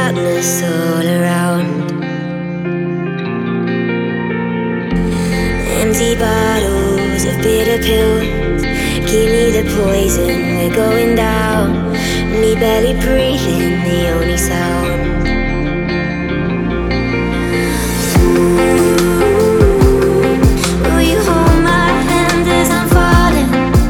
darkness all around. Empty bottles of bitter pills, give me the poison, we're going down. Me barely breathing, the only sound. Will you hold my hand as I'm falling?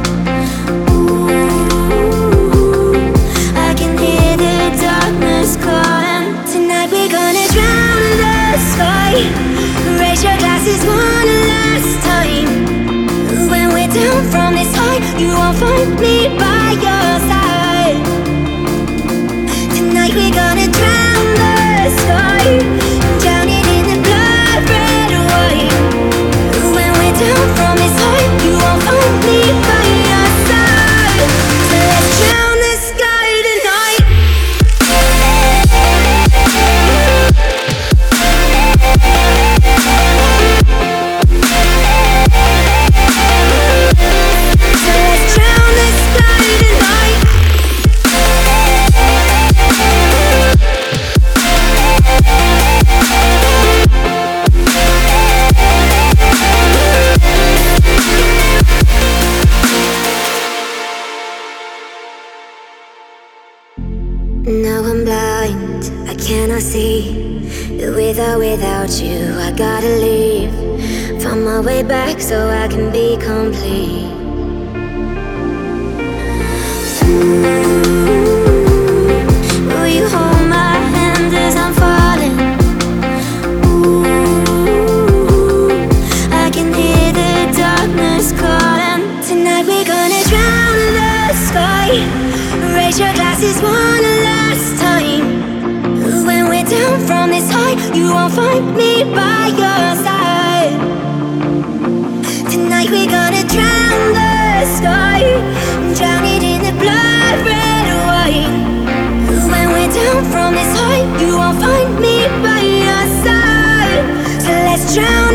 I can hear the darkness calling. Tonight we're gonna drown the sky. Raise your glasses one last time. When we're down from this high, you won't find me by your side. Tonight we're gonna drown the sky, drown it in the blood red or white. When we're down from this high, you won't find me by your side. So let's drown the sky tonight. So let's drown the sky tonight. Now I'm blind, I cannot see. With or without you, I gotta leave. Find my way back so I can be complete. Will you hold my hand as I'm falling? I can hear the darkness calling. Tonight we're gonna drown the sky. Raise your glasses one last time. When we're down from this high, you won't find me by your side. Tonight we're gonna drown the sky, drown it in the blood red or white. When we're down from this high, you won't find me by your side. So let's drown